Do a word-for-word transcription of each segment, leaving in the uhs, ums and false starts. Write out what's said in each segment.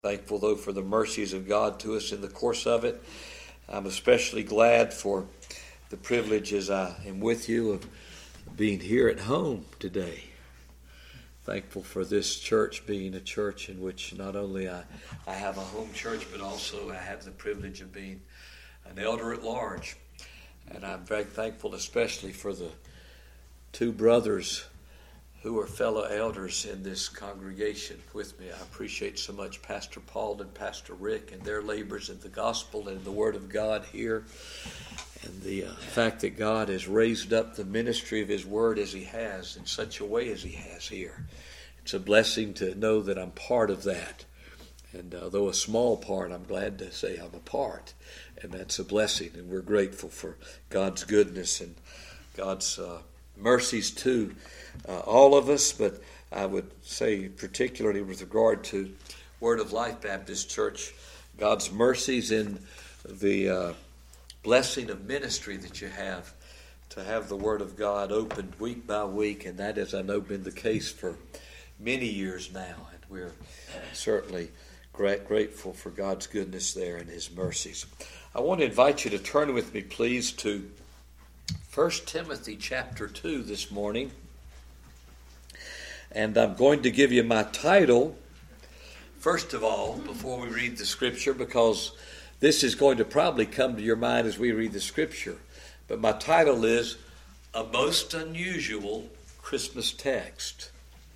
Thankful, though, for the mercies of God to us in the course of it. I'm especially glad for the privilege as I am with you of being here at home today. Thankful for this church being a church in which not only I, I have a home church, but also I have the privilege of being an elder at large. And I'm very thankful especially for the two brothers who are fellow elders in this congregation with me. I appreciate so much Pastor Paul and Pastor Rick and their labors in the gospel and the Word of God here, and the uh, fact that God has raised up the ministry of His Word as He has, in such a way as He has here. It's a blessing to know that I'm part of that. And uh, though a small part, I'm glad to say I'm a part. And that's a blessing, and we're grateful for God's goodness and God's uh, mercies too. Uh, all of us, but I would say particularly with regard to Word of Life Baptist Church, God's mercies in the uh, blessing of ministry that you have to have the Word of God opened week by week, and that has, I know, been the case for many years now, and we're certainly great, grateful for God's goodness there and His mercies. I want to invite you to turn with me, please, to First Timothy chapter two this morning. And I'm going to give you my title, first of all, before we read the Scripture, because this is going to probably come to your mind as we read the Scripture. But my title is A Most Unusual Christmas Text.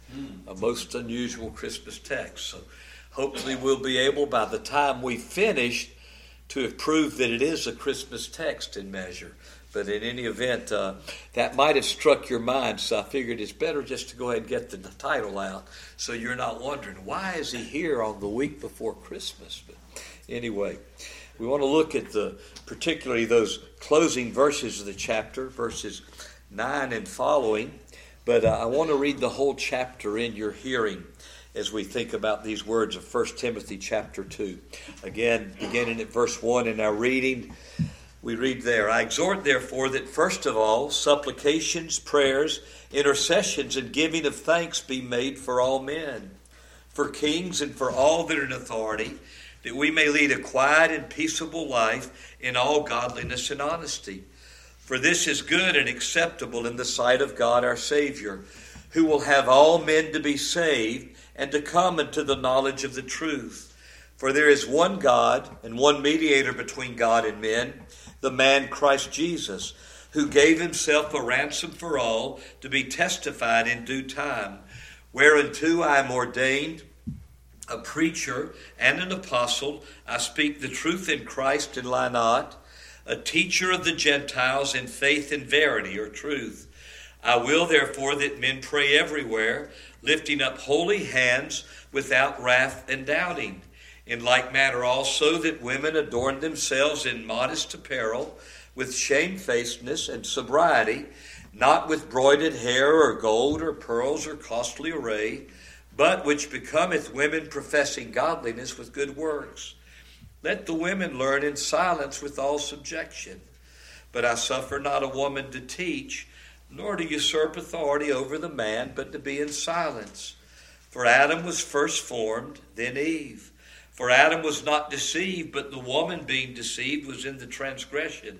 A most unusual Christmas text. So hopefully we'll be able, by the time we finish, to have proved that it is a Christmas text in measure. But in any event, uh, that might have struck your mind, so I figured it's better just to go ahead and get the title out so you're not wondering, why is he here on the week before Christmas? But anyway, we want to look at the particularly those closing verses of the chapter, verses nine and following. But uh, I want to read the whole chapter in your hearing as we think about these words of First Timothy chapter two. Again, beginning at verse one in our reading, we read there, I exhort therefore that first of all supplications, prayers, intercessions, and giving of thanks be made for all men, for kings and for all that are in authority, that we may lead a quiet and peaceable life in all godliness and honesty. For this is good and acceptable in the sight of God our Savior, who will have all men to be saved and to come into the knowledge of the truth. For there is one God and one mediator between God and men, the man Christ Jesus, who gave himself a ransom for all to be testified in due time, whereunto I am ordained a preacher and an apostle. I speak the truth in Christ and lie not, a teacher of the Gentiles in faith and verity or truth. I will therefore that men pray everywhere, lifting up holy hands without wrath and doubting. In like manner also that women adorn themselves in modest apparel, with shamefacedness and sobriety, not with broided hair or gold or pearls or costly array, but which becometh women professing godliness with good works. Let the women learn in silence with all subjection. But I suffer not a woman to teach, nor to usurp authority over the man, but to be in silence. For Adam was first formed, then Eve. For Adam was not deceived, but the woman being deceived was in the transgression.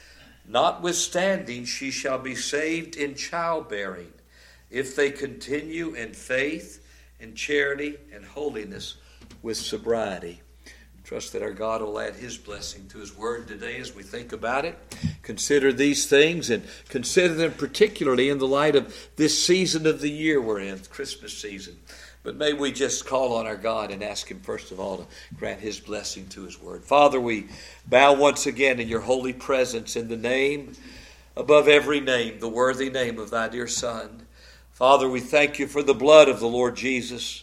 Notwithstanding, she shall be saved in childbearing, if they continue in faith and charity and holiness with sobriety. Trust that our God will add His blessing to His Word today as we think about it. Consider these things, and consider them particularly in the light of this season of the year we're in, Christmas season. But may we just call on our God and ask Him, first of all, to grant His blessing to His Word. Father, we bow once again in Your holy presence in the name, above every name, the worthy name of Thy dear Son. Father, we thank You for the blood of the Lord Jesus.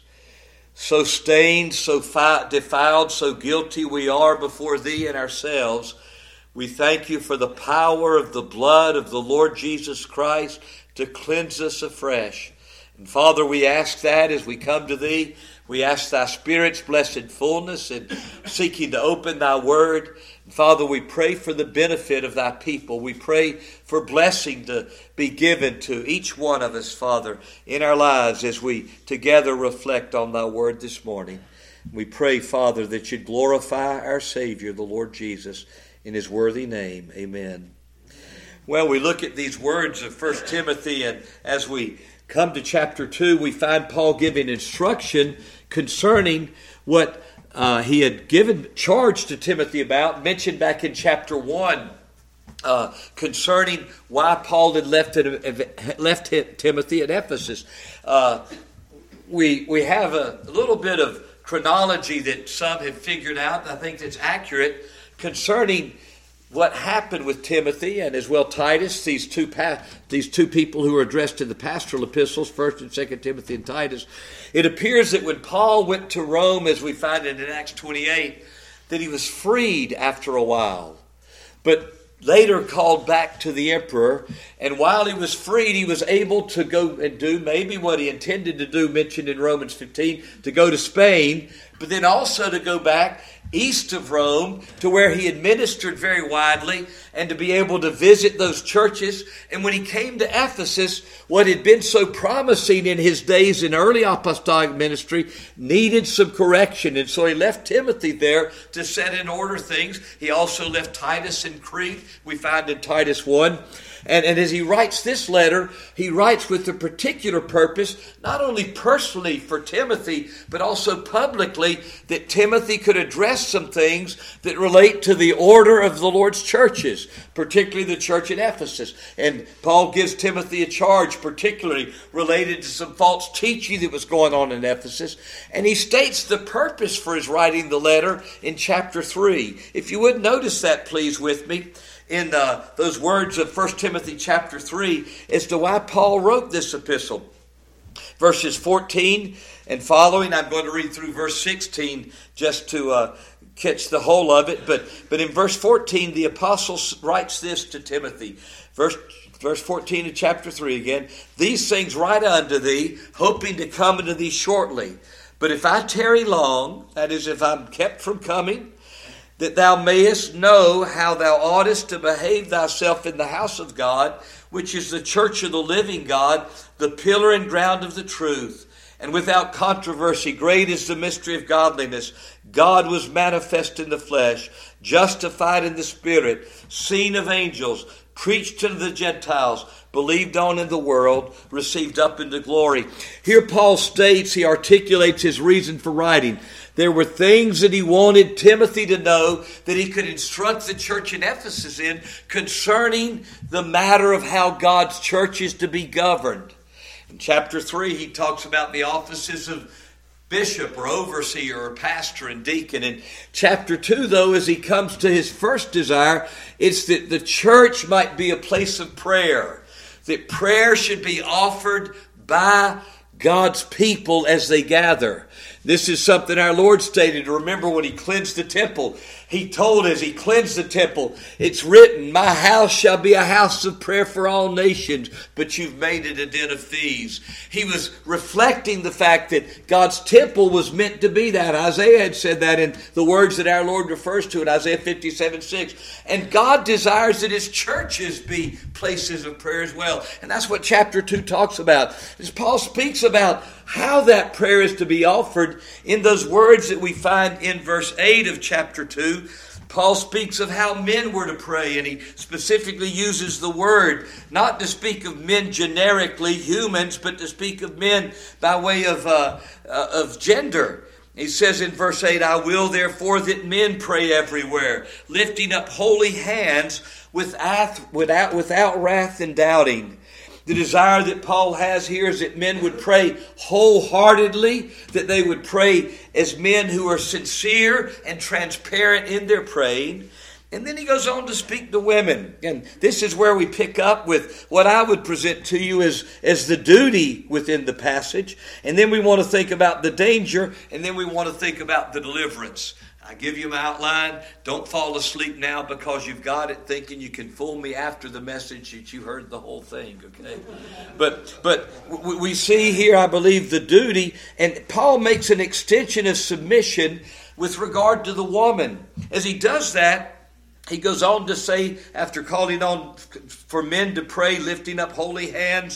So stained, so fi- defiled, so guilty we are before Thee and ourselves. We thank You for the power of the blood of the Lord Jesus Christ to cleanse us afresh. And Father, we ask that as we come to Thee, we ask Thy Spirit's blessed fullness in seeking to open Thy Word. And Father, we pray for the benefit of Thy people. We pray for blessing to be given to each one of us, Father, in our lives as we together reflect on Thy Word this morning. We pray, Father, that you'd glorify our Savior, the Lord Jesus, in his worthy name. Amen. Well, we look at these words of First Timothy, and as we come to chapter two, we find Paul giving instruction concerning what uh, he had given charge to Timothy about, mentioned back in chapter one, uh, concerning why Paul had left, it, left Timothy at Ephesus. Uh, we, we have a little bit of chronology that some have figured out, and I think that's accurate, concerning what happened with Timothy and as well Titus, these two pa- these two people who are addressed in the pastoral epistles, First and Second Timothy and Titus. It appears that when Paul went to Rome, as we find it in Acts twenty-eight, that he was freed after a while, but later called back to the emperor. And while he was freed, he was able to go and do maybe what he intended to do, mentioned in Romans fifteen, to go to Spain, but then also to go back east of Rome to where he had ministered very widely and to be able to visit those churches. And when he came to Ephesus, what had been so promising in his days in early apostolic ministry needed some correction. And so he left Timothy there to set in order things. He also left Titus in Crete, we find in Titus one. And, and as he writes this letter, he writes with a particular purpose, not only personally for Timothy, but also publicly, that Timothy could address some things that relate to the order of the Lord's churches, particularly the church at Ephesus. And Paul gives Timothy a charge particularly related to some false teaching that was going on in Ephesus. And he states the purpose for his writing the letter in chapter three. If you would notice that, please, with me, in uh, those words of First Timothy chapter three, as to why Paul wrote this epistle. Verses fourteen and following, I'm going to read through verse sixteen just to uh, catch the whole of it. But, but in verse fourteen, the apostle writes this to Timothy. Verse, verse fourteen of chapter three again. These things write unto thee, hoping to come unto thee shortly. But if I tarry long, that is, if I'm kept from coming, that thou mayest know how thou oughtest to behave thyself in the house of God, which is the church of the living God, the pillar and ground of the truth. And without controversy, great is the mystery of godliness. God was manifest in the flesh, justified in the spirit, seen of angels, preached to the Gentiles, believed on in the world, received up into glory. Here Paul states, he articulates his reason for writing. There were things that he wanted Timothy to know that he could instruct the church in Ephesus in concerning the matter of how God's church is to be governed. In chapter three, he talks about the offices of bishop or overseer or pastor and deacon. In chapter two, though, as he comes to his first desire, it's that the church might be a place of prayer. That prayer should be offered by God's people as they gather. This is something our Lord stated. Remember when he cleansed the temple, he told as he cleansed the temple, it's written, my house shall be a house of prayer for all nations, but you've made it a den of thieves. He was reflecting the fact that God's temple was meant to be that. Isaiah had said that in the words that our Lord refers to in Isaiah fifty-seven six. And God desires that his churches be places of prayer as well. And that's what chapter two talks about. As Paul speaks about how that prayer is to be offered in those words that we find in verse eight of chapter two. Paul speaks of how men were to pray, and he specifically uses the word not to speak of men generically, humans, but to speak of men by way of uh, uh, of gender. He says in verse eight, I will therefore that men pray everywhere, lifting up holy hands without, without, without wrath and doubting. The desire that Paul has here is that men would pray wholeheartedly, that they would pray as men who are sincere and transparent in their praying. And then he goes on to speak to women. And this is where we pick up with what I would present to you as, as the duty within the passage. And then we want to think about the danger, and then we want to think about the deliverance. I give you my outline. Don't fall asleep now because you've got it thinking you can fool me after the message that you heard the whole thing, okay? But but we see here, I believe, the duty, and Paul makes an extension of submission with regard to the woman. As he does that, he goes on to say, after calling on for men to pray, lifting up holy hands,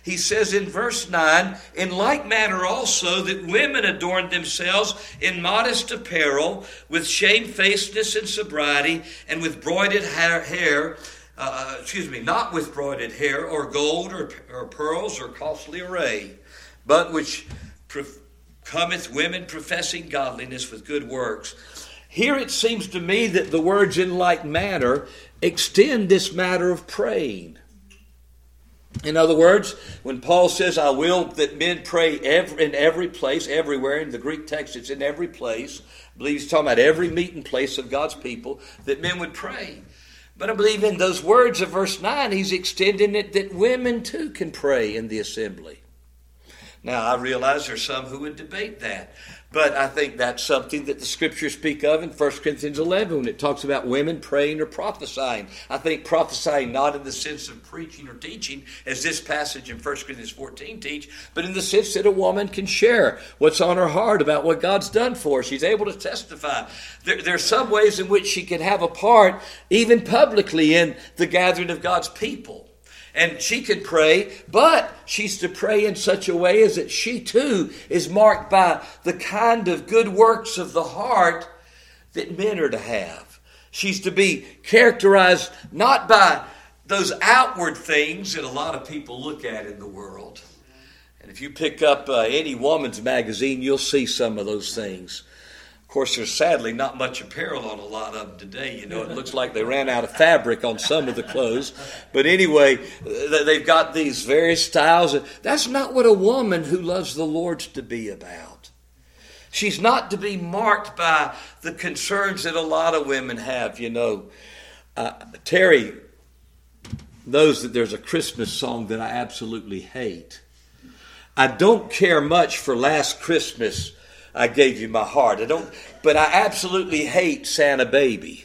he says in verse nine, in like manner also that women adorn themselves in modest apparel, with shamefacedness and sobriety, and with broided hair, hair uh, excuse me, not with broided hair, or gold, or, or pearls, or costly array, but which prof- cometh women professing godliness with good works. Here it seems to me that the words in like manner extend this matter of praying. In other words, when Paul says, I will that men pray every, in every place, everywhere, in the Greek text it's in every place, I believe he's talking about every meeting place of God's people, that men would pray. But I believe in those words of verse nine, he's extending it that women too can pray in the assembly. Now, I realize there's some who would debate that, but I think that's something that the Scriptures speak of in First Corinthians eleven when it talks about women praying or prophesying. I think prophesying not in the sense of preaching or teaching, as this passage in First Corinthians fourteen teach, but in the sense that a woman can share what's on her heart about what God's done for her. She's able to testify. There, there are some ways in which she can have a part, even publicly, in the gathering of God's people. And she can pray, but she's to pray in such a way as that she too is marked by the kind of good works of the heart that men are to have. She's to be characterized not by those outward things that a lot of people look at in the world. And if you pick up uh, any woman's magazine, you'll see some of those things. Of course, there's sadly not much apparel on a lot of them today. You know, it looks like they ran out of fabric on some of the clothes. But anyway, they've got these various styles. That's not what a woman who loves the Lord's to be about. She's not to be marked by the concerns that a lot of women have, you know. Uh, Terry knows that there's a Christmas song that I absolutely hate. I don't care much for Last Christmas I Gave You My Heart. I don't, but I absolutely hate Santa Baby.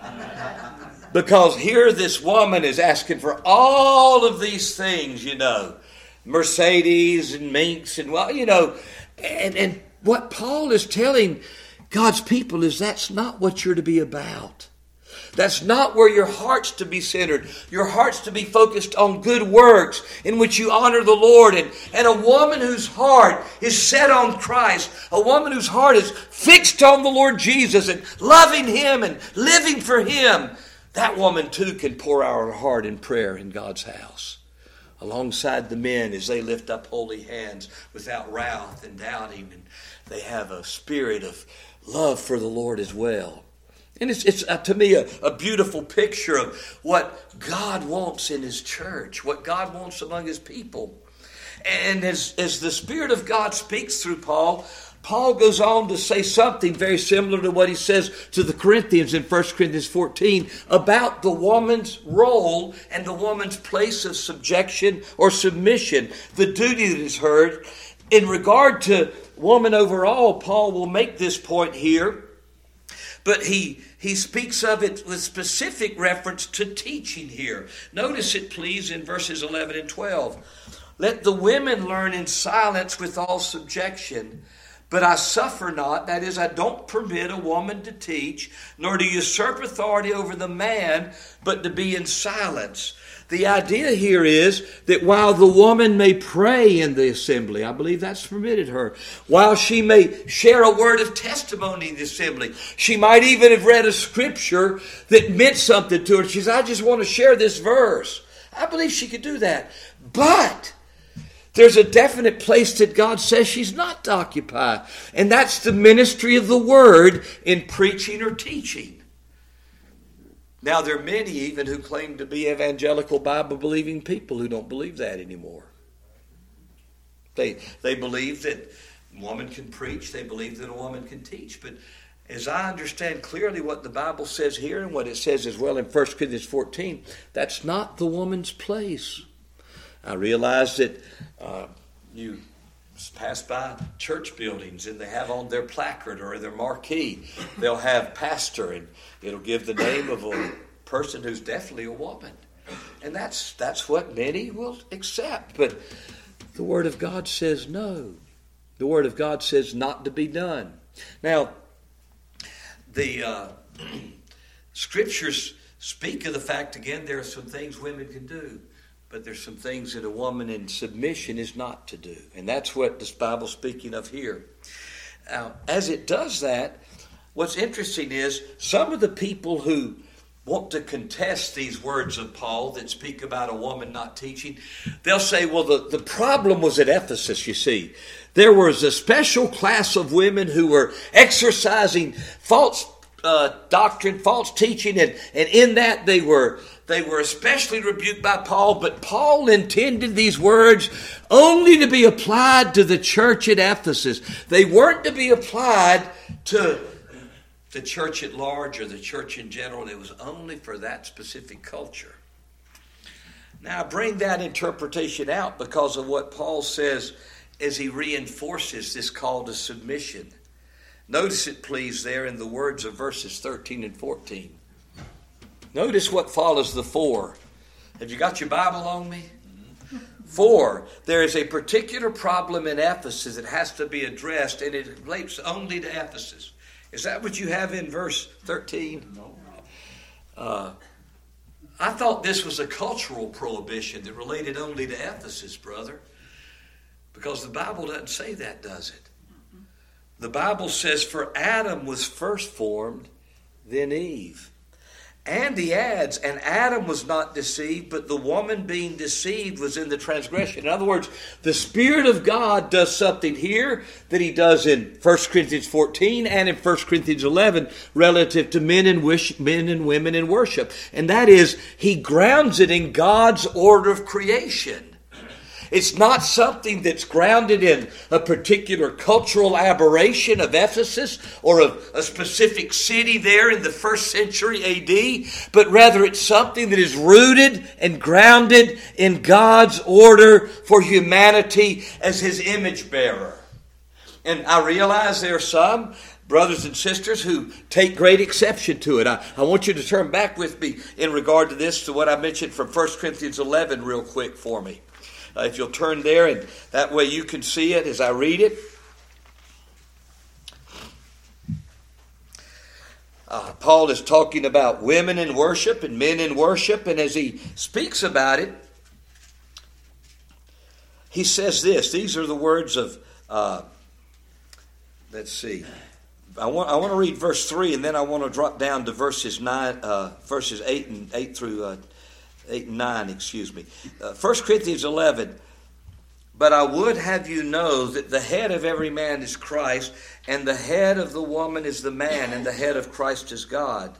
Because here this woman is asking for all of these things, you know. Mercedes and minks and, well, you know. And, and what Paul is telling God's people is that's not what you're to be about. That's not where your heart's to be centered. Your heart's to be focused on good works in which you honor the Lord. And, and a woman whose heart is set on Christ, a woman whose heart is fixed on the Lord Jesus and loving Him and living for Him, that woman too can pour out her heart in prayer in God's house, alongside the men as they lift up holy hands without wrath and doubting. And they have a spirit of love for the Lord as well. And it's, it's uh, to me, a, a beautiful picture of what God wants in His church, what God wants among His people. And as, as the Spirit of God speaks through Paul, Paul goes on to say something very similar to what he says to the Corinthians in First Corinthians fourteen about the woman's role and the woman's place of subjection or submission, the duty that is hers. In regard to woman overall, Paul will make this point here. But he, he speaks of it with specific reference to teaching here. Notice it, please, in verses eleven and twelve. Let the women learn in silence with all subjection. But I suffer not, that is, I don't permit a woman to teach, nor to usurp authority over the man, but to be in silence. The idea here is that while the woman may pray in the assembly, I believe that's permitted her, while she may share a word of testimony in the assembly, she might even have read a scripture that meant something to her. She says, I just want to share this verse. I believe she could do that. But there's a definite place that God says she's not to occupy, and that's the ministry of the word in preaching or teaching. Now, there are many even who claim to be evangelical Bible-believing people who don't believe that anymore. They, they believe that a woman can preach. They believe that a woman can teach. But as I understand clearly what the Bible says here and what it says as well in First Corinthians fourteen, that's not the woman's place. I realize that uh, you pass by church buildings and they have on their placard or their marquee, they'll have pastor, and it'll give the name of a person who's definitely a woman. And that's that's what many will accept. But the Word of God says no. The Word of God says not to be done. Now, the uh, Scriptures speak of the fact, again, there are some things women can do. but there's some things that a woman in submission is not to do. And that's what this Bible's speaking of here. Now, as it does that, what's interesting is some of the people who want to contest these words of Paul that speak about a woman not teaching, they'll say, well, the, the problem was at Ephesus, you see. There was a special class of women who were exercising false uh, doctrine, false teaching, and, and in that they were they were especially rebuked by Paul. But Paul intended these words only to be applied to the church at Ephesus. They weren't to be applied to the church at large or the church in general. It was only for that specific culture. Now, I bring that interpretation out because of what Paul says as he reinforces this call to submission. Notice it, please, there in the words of verses thirteen and fourteen. Notice what follows the for. Have you got your Bible on me? For, there is a particular problem in Ephesus that has to be addressed, and it relates only to Ephesus. Is that what you have in verse thirteen? No. Uh, I thought this was a cultural prohibition that related only to Ephesus, brother. Because the Bible doesn't say that, does it? The Bible says, for Adam was first formed, then Eve. And he adds, and Adam was not deceived, but the woman being deceived was in the transgression. In other words, the Spirit of God does something here that he does in First Corinthians fourteen and in First Corinthians eleven relative to men and wish, men and women in worship. And that is, he grounds it in God's order of creation. It's not something that's grounded in a particular cultural aberration of Ephesus or of a specific city there in the first century A D, but rather it's something that is rooted and grounded in God's order for humanity as His image bearer. And I realize there are some brothers and sisters who take great exception to it. I, I want you to turn back with me in regard to this to what I mentioned from First Corinthians eleven real quick for me. Uh, if you'll turn there, and that way you can see it as I read it. Uh, Paul is talking about women in worship and men in worship, and as he speaks about it, he says this. These are the words of, uh, let's see. I want I want to read verse three, and then I want to drop down to verses nine, uh, verses eight and eight through. Uh, Eight and nine, excuse me. Uh, First Corinthians eleven. But I would have you know that the head of every man is Christ, and the head of the woman is the man, and the head of Christ is God.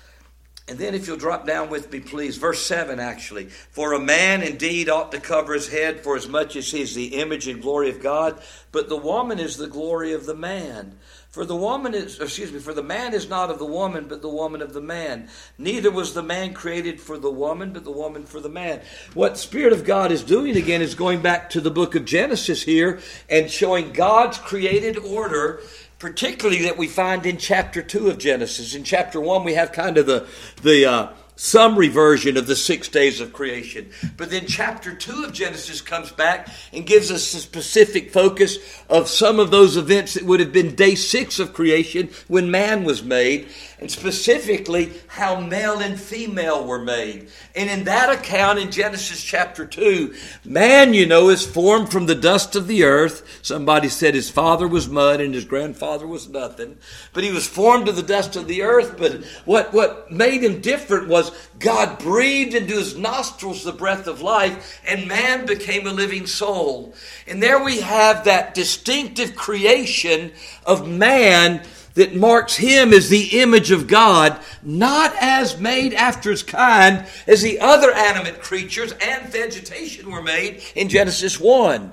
And then if you'll drop down with me, please, verse seven actually. For a man indeed ought to cover his head, for as much as he is the image and glory of God, but the woman is the glory of the man. For the woman is, excuse me, for the man is not of the woman, but the woman of the man. Neither was the man created for the woman, but the woman for the man. What the Spirit of God is doing again is going back to the book of Genesis here and showing God's created order, particularly that we find in chapter two of Genesis. In chapter one, we have kind of the the uh, summary version of the six days of creation. But then chapter two of Genesis comes back and gives us a specific focus of some of those events that would have been day six of creation when man was made, and specifically how male and female were made. And in that account in Genesis chapter two, man, you know, is formed from the dust of the earth. Somebody said his father was mud and his grandfather was nothing. But he was formed of the dust of the earth. But what, what made him different was God breathed into his nostrils the breath of life, and man became a living soul. And there we have that distinctive creation of man that marks him as the image of God, not as made after his kind as the other animate creatures and vegetation were made in Genesis one.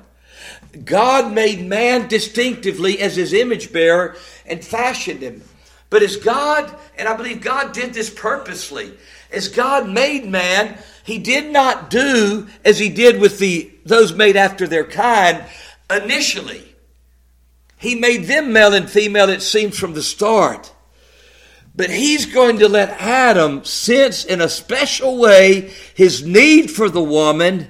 God made man distinctively as his image bearer and fashioned him. But as God, and I believe God did this purposely, as God made man, he did not do as he did with the those made after their kind initially. He made them male and female, it seems, from the start. But he's going to let Adam sense in a special way his need for the woman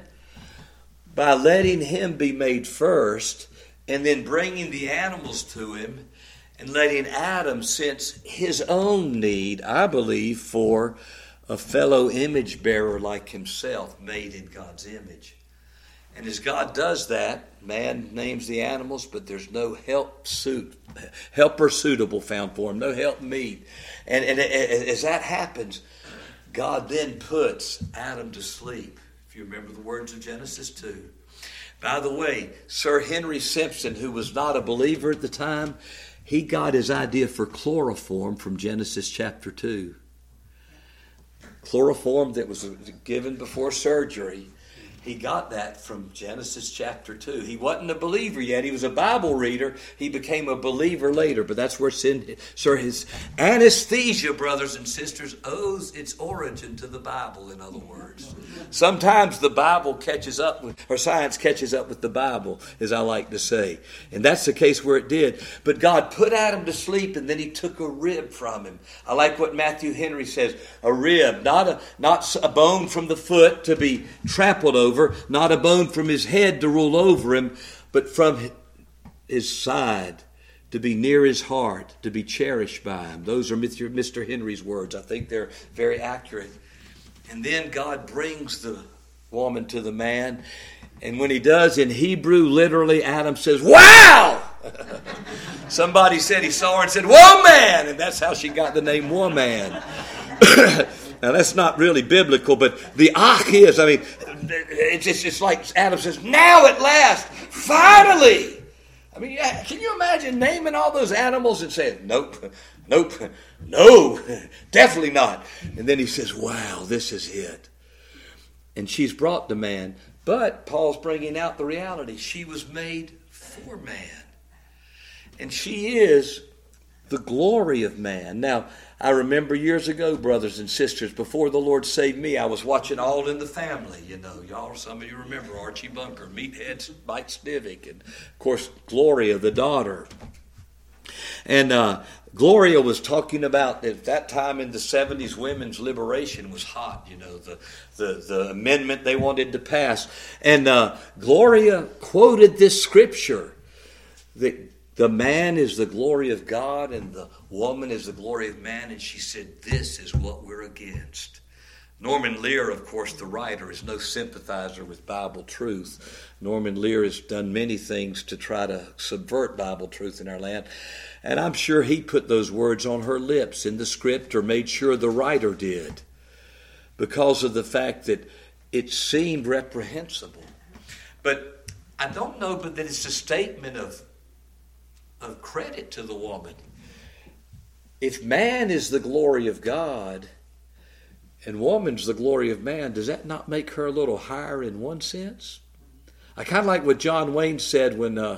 by letting him be made first and then bringing the animals to him and letting Adam sense his own need, I believe, for a fellow image bearer like himself, made in God's image. And as God does that, man names the animals, but there's no help suit, helper suitable found for him, no help meet. And, and as that happens, God then puts Adam to sleep. If you remember the words of Genesis two. By the way, Sir Henry Simpson, who was not a believer at the time, he got his idea for chloroform from Genesis chapter two. Chloroform that was given before surgery. He got that from Genesis chapter two. He wasn't a believer yet. He was a Bible reader. He became a believer later. But that's where sin, sir, his anesthesia, brothers and sisters, owes its origin to the Bible, in other words. Sometimes the Bible catches up with, or science catches up with the Bible, as I like to say. And that's the case where it did. But God put Adam to sleep, and then he took a rib from him. I like what Matthew Henry says. A rib, not a, not a bone from the foot to be trampled over. Not a bone from his head to rule over him, but from his side to be near his heart, to be cherished by him. Those are Mister Henry's words. I think they're very accurate. And then God brings the woman to the man. And when he does, in Hebrew, literally, Adam says, "Wow!" Somebody said he saw her and said, "Woman!" And that's how she got the name Woman. Now, that's not really biblical, but the ach is, I mean, it's, it's, it's like Adam says, "Now at last, finally." I mean, can you imagine naming all those animals and saying, "Nope, nope, no, definitely not." And then he says, "Wow, this is it." And she's brought the man. But Paul's bringing out the reality. She was made for man. And she is the glory of man. Now, I remember years ago, brothers and sisters, before the Lord saved me, I was watching All in the Family. You know, y'all, some of you remember Archie Bunker, Meathead, Mike Stivic, and of course, Gloria, the daughter. And uh, Gloria was talking about, at that time in the seventies, women's liberation was hot, you know, the, the, the amendment they wanted to pass. And uh, Gloria quoted this scripture that the man is the glory of God and the woman is the glory of man. And she said, this is what we're against. Norman Lear, of course, the writer, is no sympathizer with Bible truth. Norman Lear has done many things to try to subvert Bible truth in our land. And I'm sure he put those words on her lips in the script, or made sure the writer did, because of the fact that it seemed reprehensible. But I don't know but that it's a statement of of credit to the woman. If man is the glory of God and woman's the glory of man, does that not make her a little higher in one sense? I kind of like what John Wayne said when uh,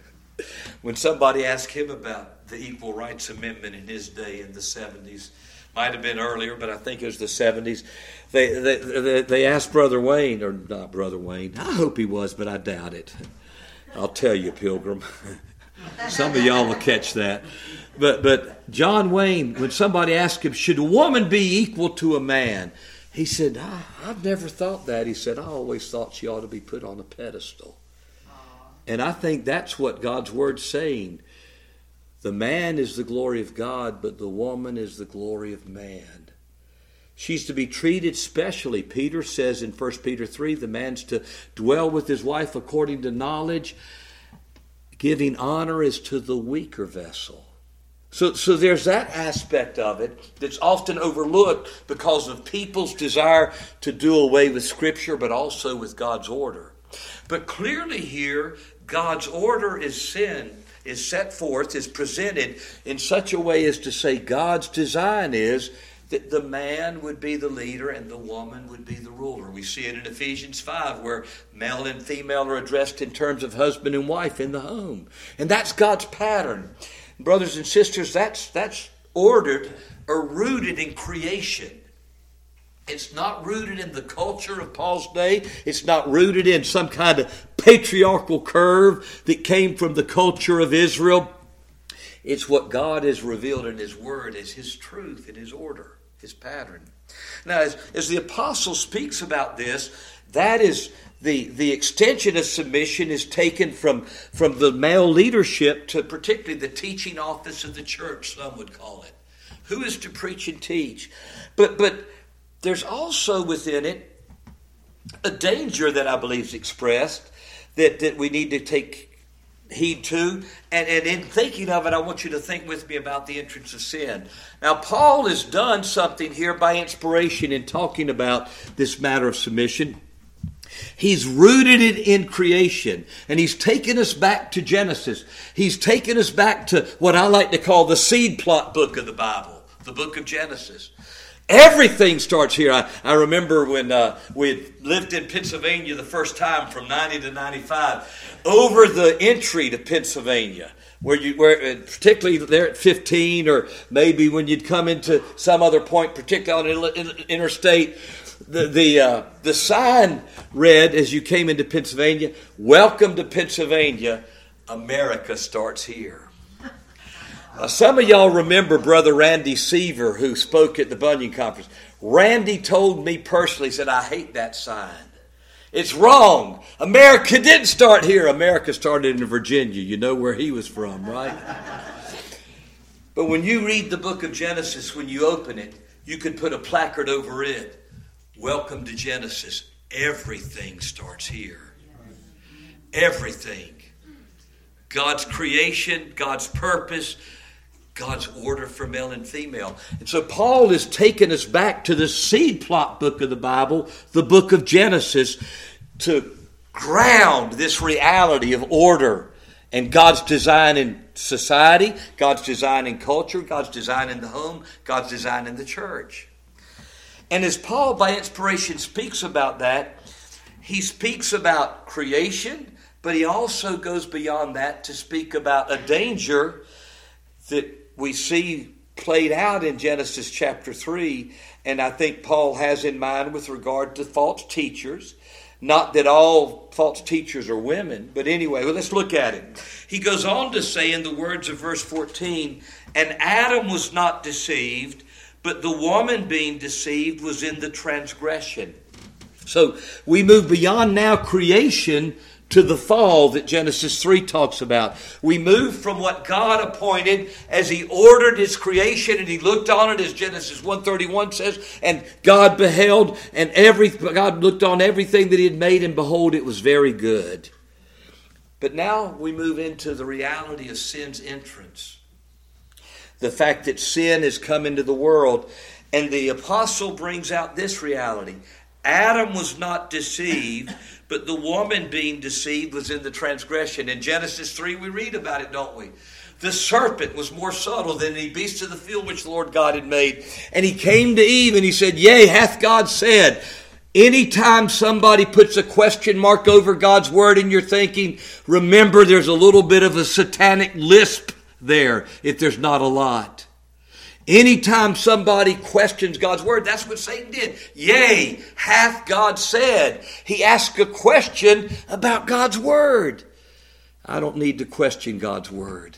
when somebody asked him about the Equal Rights Amendment in his day in the seventies. Might have been earlier, but I think it was the seventies. They, they, they, they asked Brother Wayne, or not Brother Wayne, I hope he was, but I doubt it. I'll tell you, Pilgrim. Some of y'all will catch that. But but John Wayne, when somebody asked him, should a woman be equal to a man? He said, I, I've never thought that. He said, I always thought she ought to be put on a pedestal. And I think that's what God's Word's saying. The man is the glory of God, but the woman is the glory of man. She's to be treated specially. Peter says in First Peter three, the man's to dwell with his wife according to knowledge. Giving honor is to the weaker vessel. So, so there's that aspect of it that's often overlooked because of people's desire to do away with Scripture, but also with God's order. But clearly here, God's order is sin, is set forth, is presented in such a way as to say God's design is that the man would be the leader and the woman would be the ruler. We see it in Ephesians five where male and female are addressed in terms of husband and wife in the home. And that's God's pattern. Brothers and sisters, that's, that's ordered or rooted in creation. It's not rooted in the culture of Paul's day. It's not rooted in some kind of patriarchal curve that came from the culture of Israel. It's what God has revealed in His Word as His truth and His order, His pattern. Now, as, as the apostle speaks about this, that is the, the extension of submission is taken from, from the male leadership to particularly the teaching office of the church, some would call it. Who is to preach and teach? But, but there's also within it a danger that I believe is expressed that, that we need to take heed to. And, and in thinking of it, I want you to think with me about the entrance of sin. Now, Paul has done something here by inspiration in talking about this matter of submission. He's rooted it in creation, and he's taken us back to Genesis. He's taken us back to what I like to call the seed plot book of the Bible, the book of Genesis. Everything starts here. I, I remember when uh, we had lived in Pennsylvania the first time from ninety to ninety-five, over the entry to Pennsylvania, where you, where particularly there at fifteen, or maybe when you'd come into some other point, particularly on the interstate, the the uh, the sign read as you came into Pennsylvania, "Welcome to Pennsylvania. America starts here." Uh, some of y'all remember Brother Randy Seaver, who spoke at the Bunyan Conference. Randy told me personally, he said, "I hate that sign. It's wrong. America didn't start here. America started in Virginia." You know where he was from, right? But when you read the book of Genesis, when you open it, you could put a placard over it. "Welcome to Genesis. Everything starts here." Everything. God's creation, God's purpose, God's order for male and female. And so Paul has taken us back to the seed plot book of the Bible, the book of Genesis, to ground this reality of order and God's design in society, God's design in culture, God's design in the home, God's design in the church. And as Paul, by inspiration, speaks about that, he speaks about creation, but he also goes beyond that to speak about a danger that we see played out in Genesis chapter three, and I think Paul has in mind with regard to false teachers. Not that all false teachers are women, but anyway, well, let's look at it. He goes on to say in the words of verse fourteen, "And Adam was not deceived, but the woman being deceived was in the transgression." So we move beyond now creation to the fall that Genesis three talks about. We move from what God appointed as he ordered his creation, and he looked on it, as Genesis one thirty-one says, and God beheld, and every God looked on everything that he had made, and behold, it was very good. But now we move into the reality of sin's entrance. The fact that sin has come into the world, and the apostle brings out this reality. Adam was not deceived, but the woman being deceived was in the transgression. In Genesis three, we read about it, don't we? The serpent was more subtle than any beast of the field which the Lord God had made. And he came to Eve and he said, "Yea, hath God said." Anytime somebody puts a question mark over God's word in your thinking, remember there's a little bit of a satanic lisp there, if there's not a lot. Anytime somebody questions God's word, that's what Satan did. Yea, hath God said. He asked a question about God's word. I don't need to question God's word.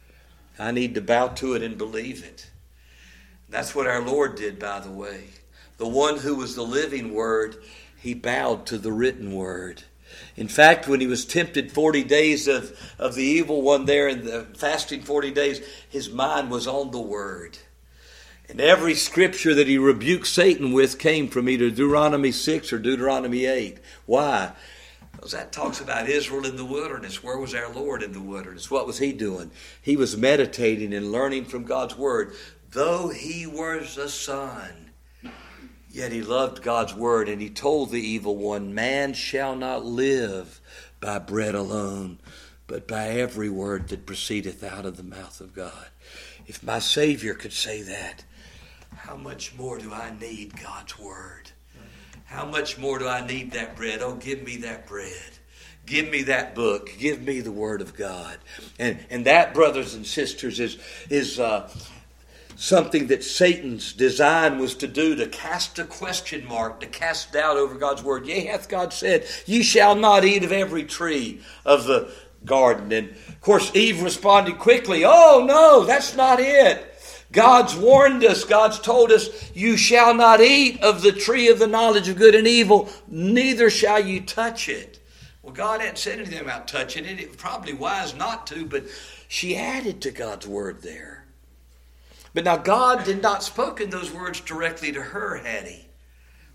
I need to bow to it and believe it. That's what our Lord did, by the way. The one who was the living word, he bowed to the written word. In fact, when he was tempted forty days of, of the evil one there, and the fasting forty days, his mind was on the word. And every scripture that he rebuked Satan with came from either Deuteronomy six or Deuteronomy eight. Why? Because that talks about Israel in the wilderness. Where was our Lord in the wilderness? What was he doing? He was meditating and learning from God's word. Though he was a son, yet he loved God's word. And he told the evil one, "Man shall not live by bread alone, but by every word that proceedeth out of the mouth of God." If my Savior could say that, how much more do I need God's word? How much more do I need that bread? Oh, give me that bread. Give me that book. Give me the word of God. And and that, brothers and sisters, is, is uh, something that Satan's design was to do, to cast a question mark, to cast doubt over God's word. Yea, hath God said, "Ye shall not eat of every tree of the garden." And of course, Eve responded quickly, "Oh, no, that's not it. God's warned us. God's told us, you shall not eat of the tree of the knowledge of good and evil, neither shall you touch it." Well, God hadn't said anything about touching it. It was probably wise not to, but she added to God's word there. But now God did not spoken those words directly to her, had he?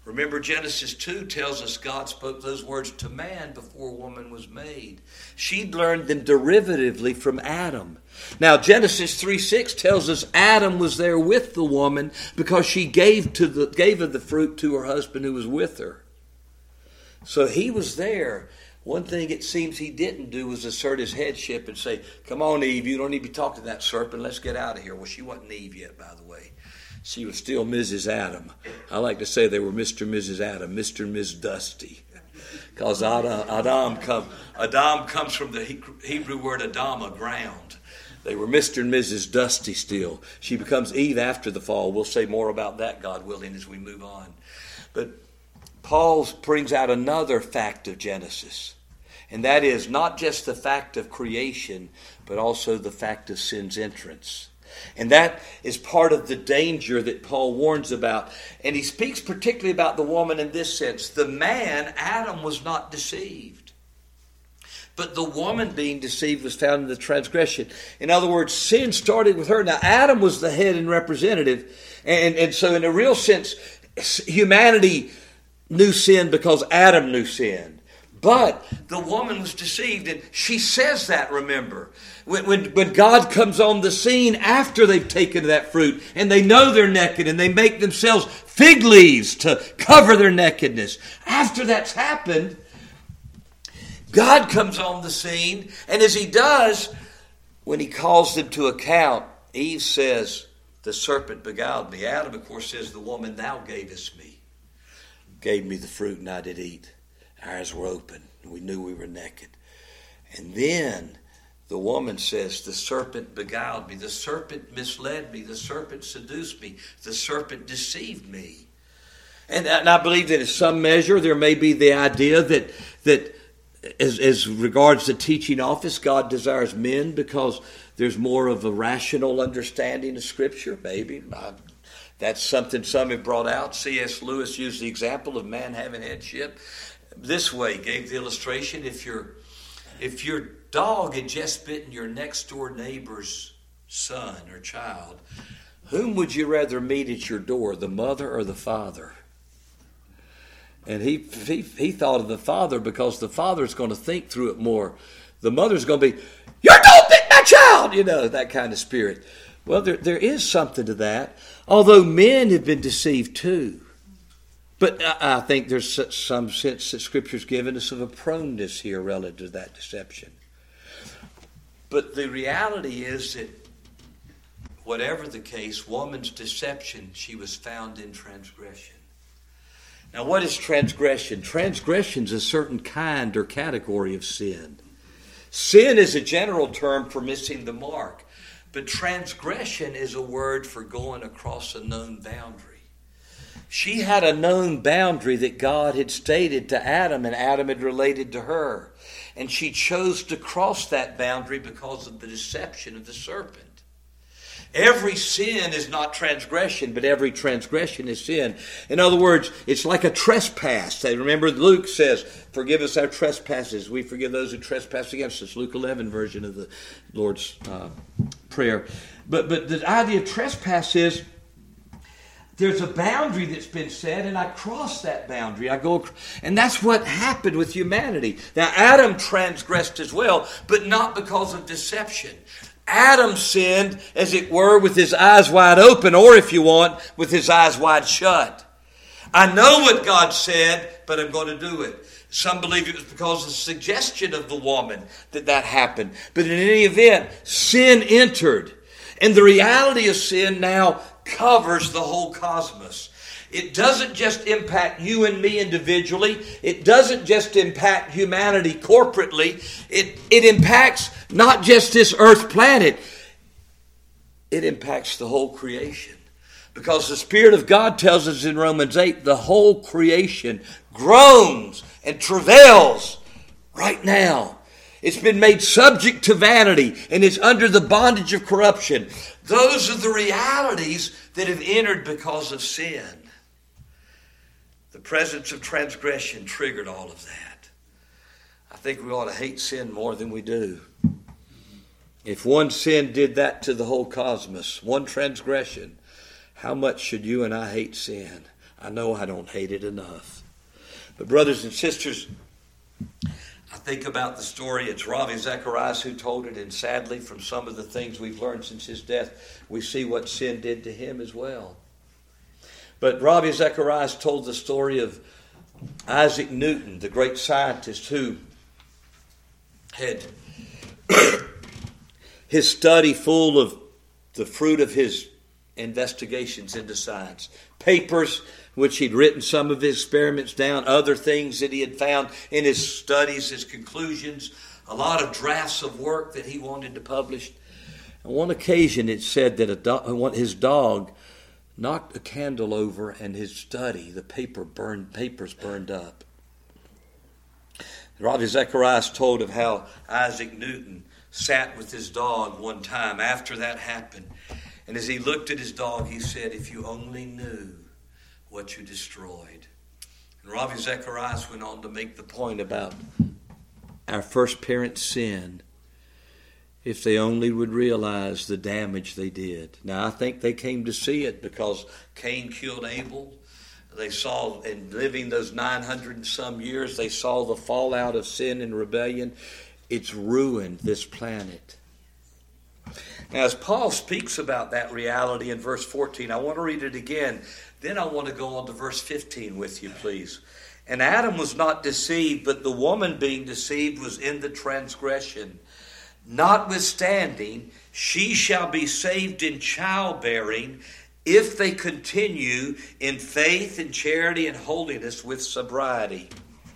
Remember, Genesis two tells us God spoke those words to man before woman was made. She'd learned them derivatively from Adam. Now, Genesis three six tells us Adam was there with the woman because she gave to the gave of the fruit to her husband who was with her. So he was there. One thing it seems he didn't do was assert his headship and say, "Come on, Eve, you don't need to be talking to that serpent. Let's get out of here." Well, she wasn't Eve yet, by the way. She was still Missus Adam. I like to say they were Mister and Missus Adam, Mister and Miss Dusty. Because Adam, Adam, come, Adam comes from the Hebrew word Adama, ground. They were Mister and Missus Dusty still. She becomes Eve after the fall. We'll say more about that, God willing, as we move on. But Paul brings out another fact of Genesis. And that is not just the fact of creation, but also the fact of sin's entrance. And that is part of the danger that Paul warns about. And he speaks particularly about the woman in this sense. The man, Adam, was not deceived. But the woman being deceived was found in the transgression. In other words, sin started with her. Now, Adam was the head and representative. And, and so in a real sense, humanity knew sin because Adam knew sin. But the woman was deceived, and she says that, remember. When, when, when God comes on the scene after they've taken that fruit, and they know they're naked, and they make themselves fig leaves to cover their nakedness. After that's happened, God comes on the scene, and as he does, when he calls them to account, Eve says, "The serpent beguiled me." Adam, of course, says, "The woman thou gavest me, gave me the fruit, and I did eat." Our eyes were open, and we knew we were naked. And then the woman says, "The serpent beguiled me. The serpent misled me. The serpent seduced me. The serpent deceived me." And, and I believe that in some measure there may be the idea that that as, as regards the teaching office, God desires men because there's more of a rational understanding of Scripture. Maybe. I, that's something some have brought out. C S Lewis used the example of man having headship. This way, gave the illustration, if your if your dog had just bitten your next door neighbor's son or child, whom would you rather meet at your door, the mother or the father? And he he, he thought of the father because the father's going to think through it more. The mother's going to be, "Your dog bit my child," you know, that kind of spirit. Well, there there is something to that, although men have been deceived too. But I think there's some sense that Scripture's given us of a proneness here relative to that deception. But the reality is that whatever the case, woman's deception, she was found in transgression. Now, what is transgression? Transgression is a certain kind or category of sin. Sin is a general term for missing the mark. But transgression is a word for going across a known boundary. She had a known boundary that God had stated to Adam, and Adam had related to her. And she chose to cross that boundary because of the deception of the serpent. Every sin is not transgression, but every transgression is sin. In other words, it's like a trespass. Remember, Luke says, "Forgive us our trespasses. We forgive those who trespass against us." Luke eleven version of the Lord's uh, Prayer. But, but the idea of trespass is, there's a boundary that's been set, and I cross that boundary. I go, and that's what happened with humanity. Now, Adam transgressed as well, but not because of deception. Adam sinned, as it were, with his eyes wide open, or if you want, with his eyes wide shut. I know what God said, but I'm going to do it. Some believe it was because of the suggestion of the woman that that happened. But in any event, sin entered. And the reality of sin now covers the whole cosmos. It doesn't just impact you and me individually. It doesn't just impact humanity corporately. It, it impacts not just this earth planet. It impacts the whole creation. Because the Spirit of God tells us in Romans eight, the whole creation groans and travails right now. It's been made subject to vanity and is under the bondage of corruption. Those are the realities that have entered because of sin. The presence of transgression triggered all of that. I think we ought to hate sin more than we do. If one sin did that to the whole cosmos, one transgression, how much should you and I hate sin? I know I don't hate it enough. But brothers and sisters, I think about the story. It's Ravi Zacharias who told it, and sadly, from some of the things we've learned since his death, we see what sin did to him as well. But Ravi Zacharias told the story of Isaac Newton, the great scientist who had his study full of the fruit of his investigations into science. Papers which he'd written some of his experiments down, other things that he had found in his studies, his conclusions, a lot of drafts of work that he wanted to publish. On one occasion it said that a do- his dog knocked a candle over and his study, the paper burned, papers burned up. Ravi Zacharias told of how Isaac Newton sat with his dog one time after that happened. And as he looked at his dog, he said, "If you only knew what you destroyed." And Ravi Zacharias went on to make the point about our first parents' sin. If they only would realize the damage they did. Now, I think they came to see it because Cain killed Abel. They saw, in living those nine hundred and some years, they saw the fallout of sin and rebellion. It's ruined this planet. Now, as Paul speaks about that reality in verse fourteen, I want to read it again. Then I want to go on to verse fifteen with you, please. And Adam was not deceived, but the woman being deceived was in the transgression. Notwithstanding, she shall be saved in childbearing if they continue in faith and charity and holiness with sobriety.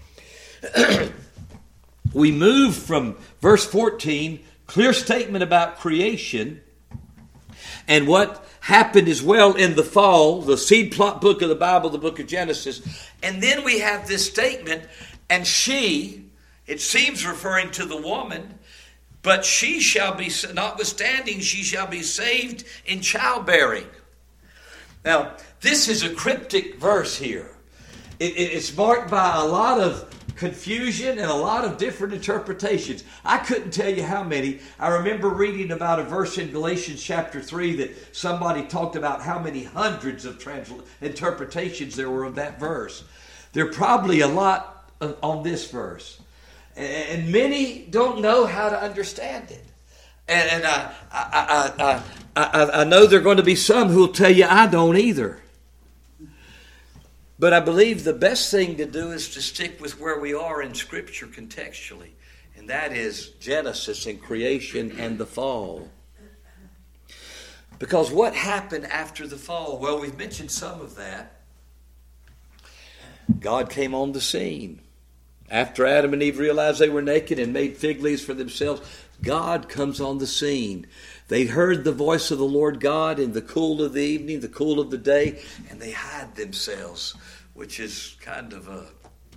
We move from verse fourteen, clear statement about creation, and what happened as well in the fall, the seed plot book of the Bible, the book of Genesis. And then we have this statement, and she, it seems referring to the woman, but she shall be, notwithstanding, she shall be saved in childbearing. Now, this is a cryptic verse here. It, it, it's marked by a lot of confusion and a lot of different interpretations. I couldn't tell you how many. I remember reading about a verse in Galatians chapter three that somebody talked about how many hundreds of trans- interpretations there were of that verse. There are probably a lot of, on this verse. And many don't know how to understand it. And, and I, I, I, I, I know there are going to be some who will tell you I don't either. But I believe the best thing to do is to stick with where we are in Scripture contextually. And that is Genesis and creation and the fall. Because what happened after the fall? Well, we've mentioned some of that. God came on the scene. After Adam and Eve realized they were naked and made fig leaves for themselves, God comes on the scene. They heard the voice of the Lord God in the cool of the evening, the cool of the day, and they hide themselves, which is kind of a,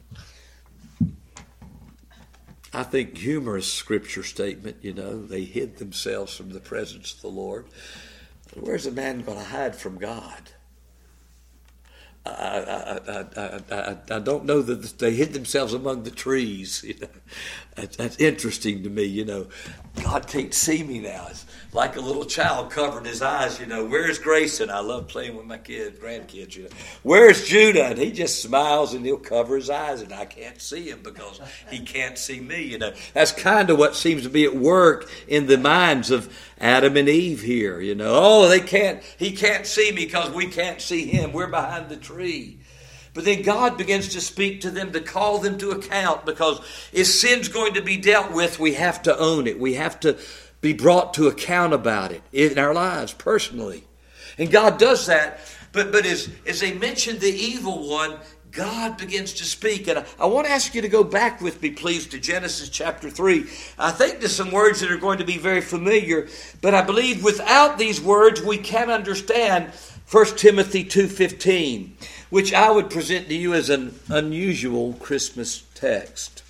I think, humorous scripture statement, you know. They hid themselves from the presence of the Lord. Where's a man going to hide from God? I, I, I, I, I, I don't know that they hid themselves among the trees. You know, that's, that's interesting to me. You know, God can't see me now. It's like a little child covering his eyes. You know, where's Grayson? I love playing with my kids, grandkids. You know, where's Judah? And he just smiles and he'll cover his eyes, and I can't see him because he can't see me. You know, that's kind of what seems to be at work in the minds of Adam and Eve here. You know, oh, they can't. He can't see me because we can't see him. We're behind the tree. But then God begins to speak to them, to call them to account, because if sin's going to be dealt with, we have to own it. We have to be brought to account about it in our lives personally. And God does that. But but as, as they mentioned the evil one, God begins to speak. And I, I want to ask you to go back with me, please, to Genesis chapter three. I think there's some words that are going to be very familiar, but I believe without these words we can understand First Timothy two fifteen, which I would present to you as an unusual Christmas text.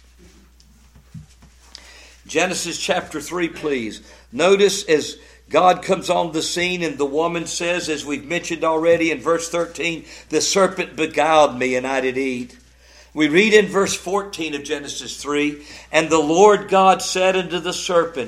Genesis chapter three, please. Notice as God comes on the scene and the woman says, as we've mentioned already in verse thirteen, the serpent beguiled me and I did eat. We read in verse fourteen of Genesis three, and the Lord God said unto the serpent,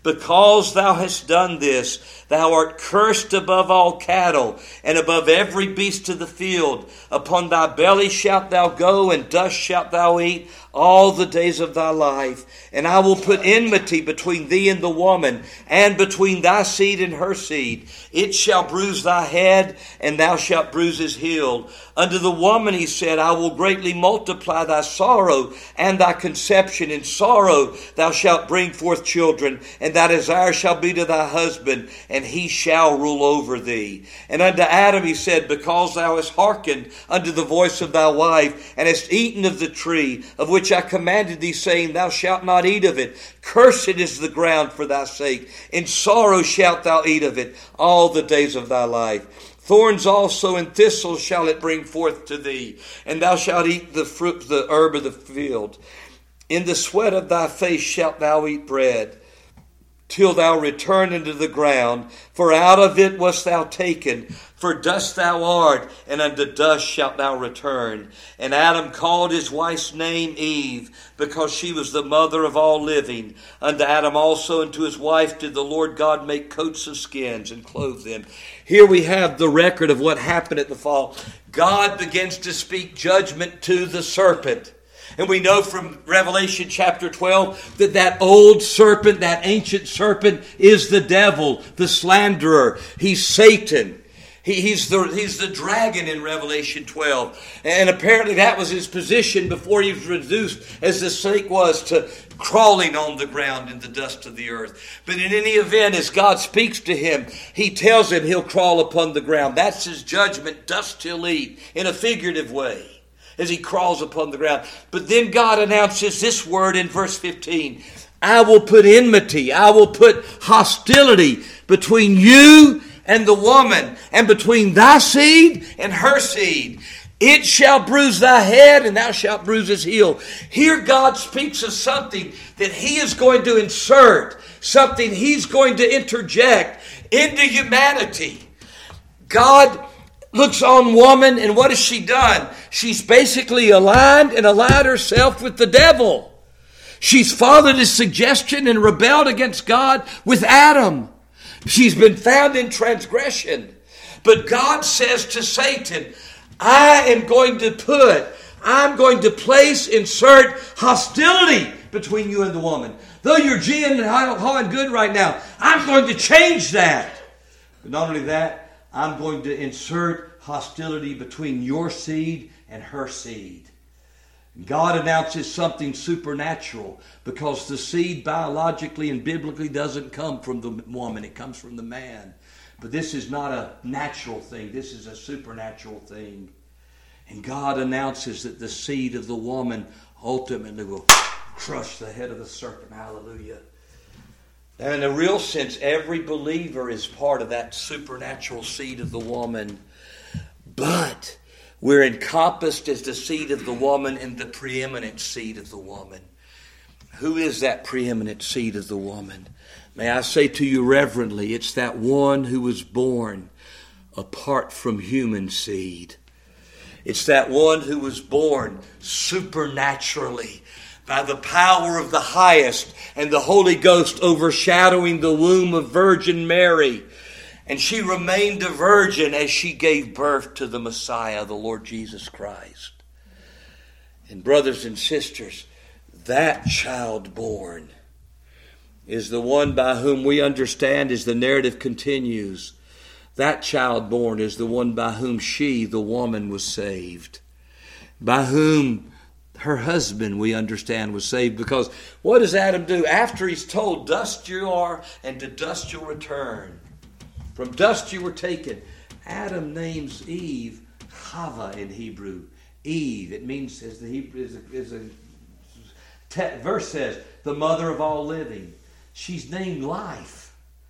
Because thou hast done this, thou art cursed above all cattle, and above every beast of the field. Upon thy belly shalt thou go, and dust shalt thou eat all the days of thy life. And I will put enmity between thee and the woman, and between thy seed and her seed. It shall bruise thy head, and thou shalt bruise his heel. Unto the woman he said, I will greatly multiply thy sorrow and thy conception. In sorrow thou shalt bring forth children, and thy desire shall be to thy husband, and he shall rule over thee. And unto Adam he said, because thou hast hearkened unto the voice of thy wife, and hast eaten of the tree of which I commanded thee, saying, thou shalt not eat of it. Cursed is the ground for thy sake. In sorrow shalt thou eat of it all the days of thy life. Thorns also and thistles shall it bring forth to thee, and thou shalt eat the fruit, the herb of the field. In the sweat of thy face shalt thou eat bread, till thou return into the ground, for out of it wast thou taken. For dust thou art, and unto dust shalt thou return. And Adam called his wife's name Eve, because she was the mother of all living. Unto Adam also and to his wife did the Lord God make coats of skins and clothe them. Here we have the record of what happened at the fall. God begins to speak judgment to the serpent. And we know from Revelation chapter twelve that that old serpent, that ancient serpent, is the devil, the slanderer. He's Satan. He, he's the he's the dragon in Revelation twelve. And apparently that was his position before he was reduced, as the snake was, to crawling on the ground in the dust of the earth. But in any event, as God speaks to him, he tells him he'll crawl upon the ground. That's his judgment, dust he'll eat, in a figurative way, as he crawls upon the ground. But then God announces this word in verse fifteen. I will put enmity, I will put hostility between you and the woman, and between thy seed and her seed. It shall bruise thy head, and thou shalt bruise his heel. Here God speaks of something that he is going to insert, something he's going to interject into humanity. God looks on woman, and what has she done? She's basically aligned and allied herself with the devil. She's followed his suggestion and rebelled against God with Adam. She's been found in transgression. But God says to Satan, I am going to put, I'm going to place, insert hostility between you and the woman. Though you're geeing and hawing good right now, I'm going to change that. But not only that, I'm going to insert hostility between your seed and her seed. God announces something supernatural, because the seed biologically and biblically doesn't come from the woman, it comes from the man. But this is not a natural thing, this is a supernatural thing. And God announces that the seed of the woman ultimately will crush the head of the serpent. Hallelujah. And in a real sense, every believer is part of that supernatural seed of the woman. But we're encompassed as the seed of the woman and the preeminent seed of the woman. Who is that preeminent seed of the woman? May I say to you reverently, it's that one who was born apart from human seed. It's that one who was born supernaturally by the power of the highest and the Holy Ghost overshadowing the womb of Virgin Mary. And she remained a virgin as she gave birth to the Messiah, the Lord Jesus Christ. And brothers and sisters, that child born is the one by whom we understand, as the narrative continues, that child born is the one by whom she, the woman, was saved. By whom her husband, we understand, was saved. Because what does Adam do? After he's told, dust you are, and to dust you'll return. From dust you were taken. Adam names Eve Chava in Hebrew. Eve. It means, as the Hebrew is a, is a te- verse says, the mother of all living. She's named life.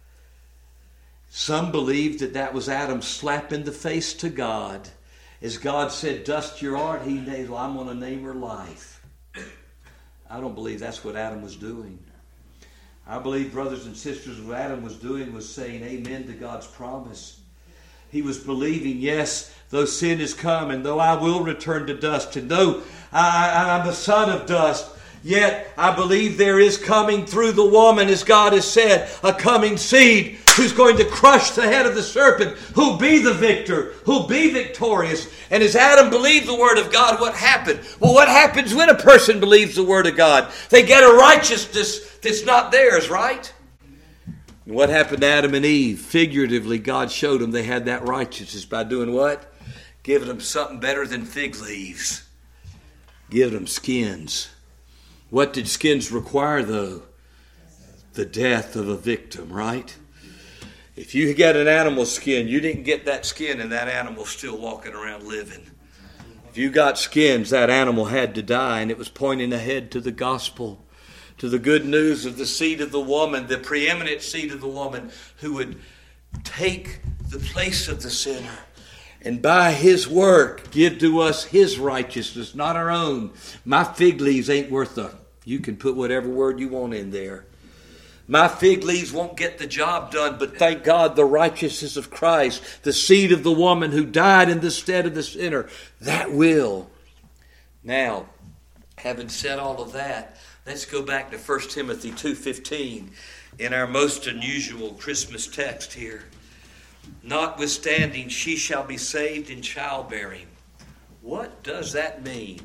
Some believe that that was Adam slap in the face to God. As God said, dust your art, he named, well, I'm going to name her life. I don't believe that's what Adam was doing. I believe, brothers and sisters, what Adam was doing was saying amen to God's promise. He was believing, yes, though sin has come, and though I will return to dust, and though I, I, I'm the son of dust, Yet I believe there is coming through the woman, as God has said, a coming seed who's going to crush the head of the serpent, who'll be the victor, who'll be victorious. And as Adam believed the Word of God, what happened? Well, what happens when a person believes the Word of God? They get a righteousness that's not theirs, right? And what happened to Adam and Eve? Figuratively, God showed them they had that righteousness by doing what? Giving them something better than fig leaves. Giving them skins. What did skins require, though? The death of a victim, right? If you get an animal skin, you didn't get that skin and that animal's still walking around living. If you got skins, that animal had to die, and it was pointing ahead to the gospel, to the good news of the seed of the woman, the preeminent seed of the woman who would take the place of the sinner. And by His work, give to us His righteousness, not our own. My fig leaves ain't worth a... You can put whatever word you want in there. My fig leaves won't get the job done, but thank God the righteousness of Christ, the seed of the woman who died in the stead of the sinner, that will. Now, having said all of that, let's go back to First Timothy two fifteen in our most unusual Christmas text here. Notwithstanding, she shall be saved in childbearing. What does that mean?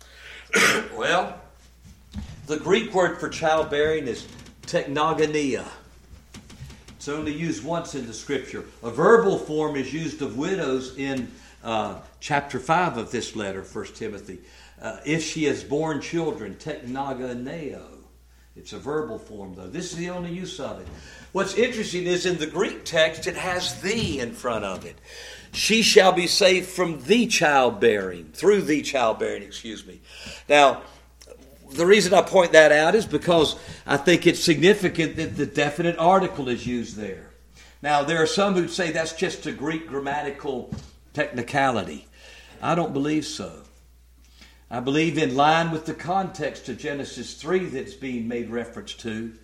Well, the Greek word for childbearing is technogonia. It's only used once in the Scripture. A verbal form is used of widows in uh, chapter five of this letter, First Timothy. Uh, if she has borne children, technogoneo. It's a verbal form, though. This is the only use of it. What's interesting is in the Greek text, it has "the" in front of it. She shall be saved from the childbearing, through the childbearing, excuse me. Now, the reason I point that out is because I think it's significant that the definite article is used there. Now, there are some who say that's just a Greek grammatical technicality. I don't believe so. I believe in line with the context of Genesis three that's being made reference to,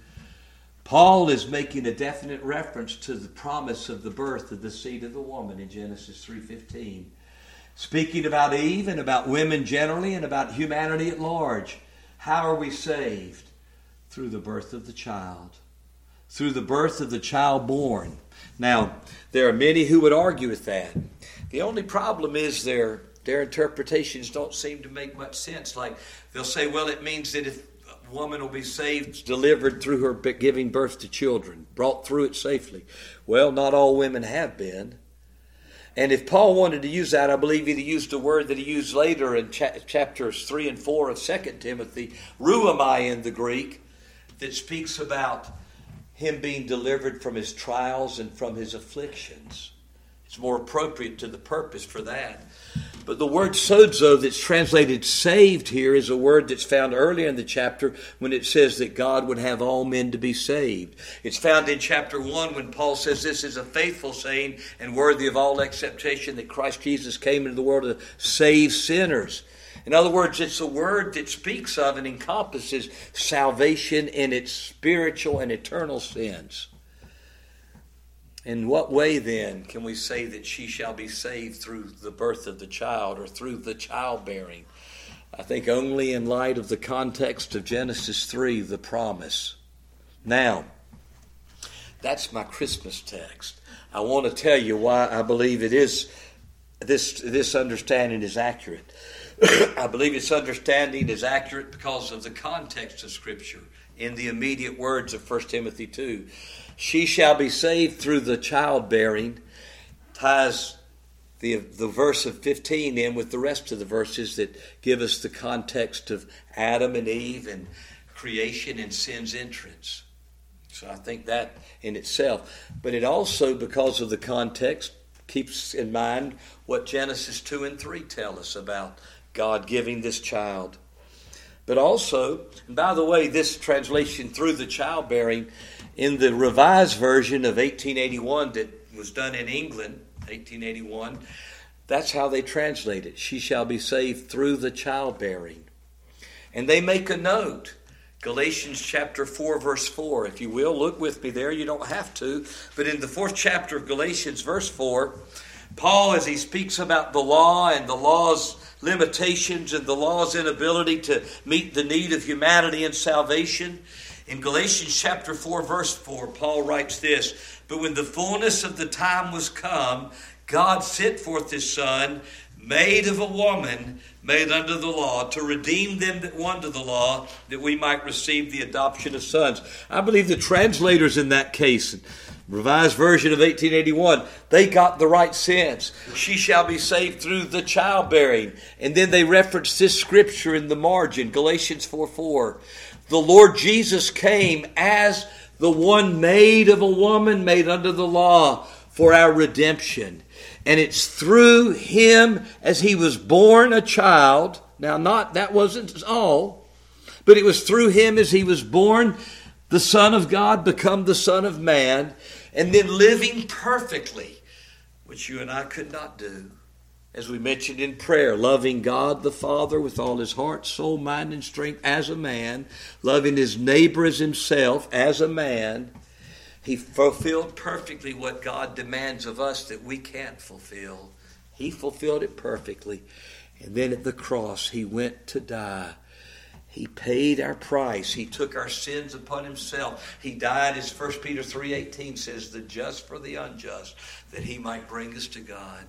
Paul is making a definite reference to the promise of the birth of the seed of the woman in Genesis three fifteen. Speaking about Eve and about women generally and about humanity at large. How are we saved? Through the birth of the child. Through the birth of the child born. Now, there are many who would argue with that. The only problem is their, their interpretations don't seem to make much sense. Like, they'll say, well, it means that if a woman will be saved, delivered through her giving birth to children, brought through it safely. Well, not all women have been. And if Paul wanted to use that, I believe he'd used a word that he used later in cha- chapters three and four of Second Timothy, ruamai in the Greek, that speaks about him being delivered from his trials and from his afflictions. It's more appropriate to the purpose for that. But the word sozo that's translated saved here is a word that's found earlier in the chapter when it says that God would have all men to be saved. It's found in chapter one when Paul says this is a faithful saying and worthy of all acceptation that Christ Jesus came into the world to save sinners. In other words, it's a word that speaks of and encompasses salvation in its spiritual and eternal sense. In what way, then, can we say that she shall be saved through the birth of the child or through the childbearing? I think only in light of the context of Genesis three, the promise. Now, that's my Christmas text. I want to tell you why I believe it is this, this understanding is accurate. I believe its understanding is accurate because of the context of Scripture in the immediate words of First Timothy two. She shall be saved through the childbearing, ties the, the verse of fifteen in with the rest of the verses that give us the context of Adam and Eve and creation and sin's entrance. So I think that in itself. But it also, because of the context, keeps in mind what Genesis two and three tell us about God giving this child. But also, and by the way, this translation through the childbearing, in the Revised Version of eighteen eighty-one that was done in England, eighteen eighty-one, that's how they translate it. She shall be saved through the childbearing. And they make a note. Galatians chapter four, verse four. If you will, look with me there. You don't have to. But in the fourth chapter of Galatians, verse four, Paul, as he speaks about the law and the law's limitations and the law's inability to meet the need of humanity in salvation. In Galatians chapter four, verse four, Paul writes this, "But when the fullness of the time was come, God sent forth his Son, made of a woman, made under the law, to redeem them that were under the law, that we might receive the adoption of sons." I believe the translators in that case, Revised Version of eighteen eighty-one, they got the right sense. She shall be saved through the childbearing. And then they reference this scripture in the margin, Galatians four four. The Lord Jesus came as the one made of a woman, made under the law, for our redemption. And it's through him as he was born a child. Now, not that wasn't all, but it was through him as he was born, the Son of God become the Son of Man, and then living perfectly, which you and I could not do. As we mentioned in prayer, loving God the Father with all his heart, soul, mind, and strength as a man, loving his neighbor as himself as a man. He fulfilled perfectly what God demands of us that we can't fulfill. He fulfilled it perfectly. And then at the cross, he went to die. He paid our price. He took our sins upon himself. He died, as First Peter three eighteen says, the just for the unjust, that he might bring us to God.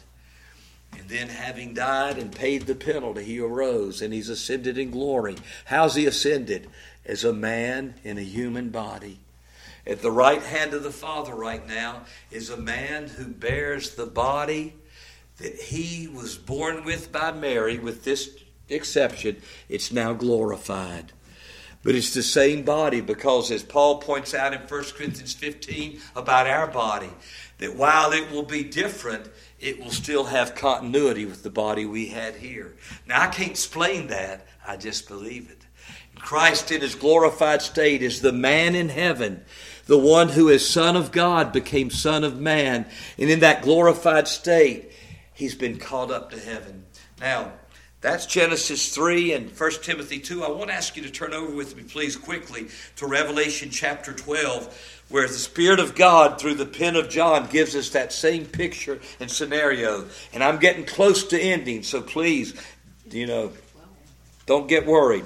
And then having died and paid the penalty, he arose and he's ascended in glory. How's he ascended? As a man in a human body. At the right hand of the Father right now is a man who bears the body that he was born with by Mary, with this exception, it's now glorified. But it's the same body because, as Paul points out in First Corinthians fifteen about our body, that while it will be different, it will still have continuity with the body we had here. Now, I can't explain that. I just believe it. Christ in his glorified state is the man in heaven, the one who as Son of God became Son of Man. And in that glorified state, he's been caught up to heaven. Now, that's Genesis three and First Timothy two. I want to ask you to turn over with me, please, quickly to Revelation chapter twelve, where the Spirit of God, through the pen of John, gives us that same picture and scenario. And I'm getting close to ending, so please, you know, don't get worried.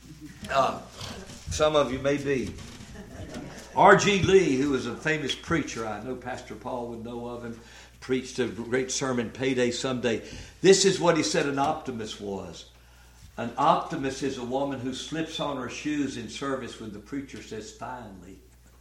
Uh, some of you may be. R G Lee, who was a famous preacher, I know Pastor Paul would know of him, preached a great sermon, Payday Someday. This is what he said an optimist was. An optimist is a woman who slips on her shoes in service when the preacher says, "Finally."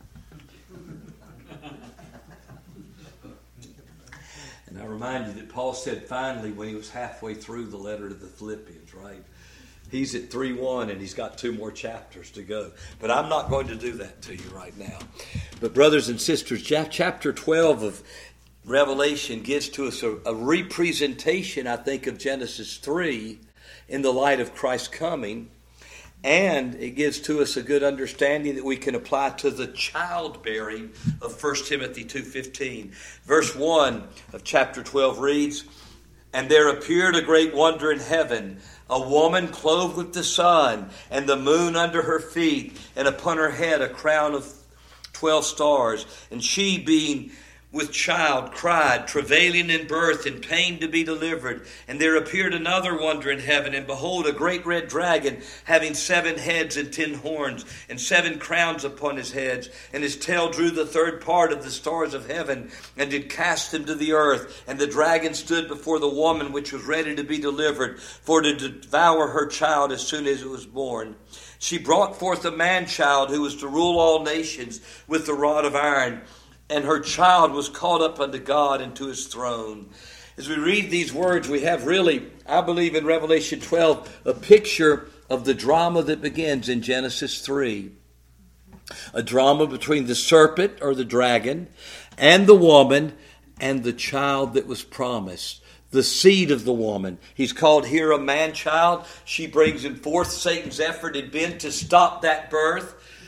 And I remind you that Paul said finally when he was halfway through the letter to the Philippians, right? He's at three one and he's got two more chapters to go. But I'm not going to do that to you right now. But brothers and sisters, chapter twelve of Revelation gives to us a, a representation, I think, of Genesis three in the light of Christ's coming. And it gives to us a good understanding that we can apply to the childbearing of First Timothy two fifteen. Verse one of chapter twelve reads, "And there appeared a great wonder in heaven, a woman clothed with the sun, and the moon under her feet, and upon her head a crown of twelve stars. And she, being with child, cried, travailing in birth, and pain to be delivered. And there appeared another wonder in heaven, and behold, a great red dragon, having seven heads and ten horns, and seven crowns upon his heads. And his tail drew the third part of the stars of heaven, and did cast them to the earth. And the dragon stood before the woman which was ready to be delivered, for to devour her child as soon as it was born. She brought forth a man-child who was to rule all nations with the rod of iron. And her child was caught up unto God and to his throne." As we read these words, we have really, I believe in Revelation twelve, a picture of the drama that begins in Genesis three. A drama between the serpent or the dragon and the woman and the child that was promised. The seed of the woman. He's called here a man-child. She brings him forth. Satan's effort had been to stop that birth.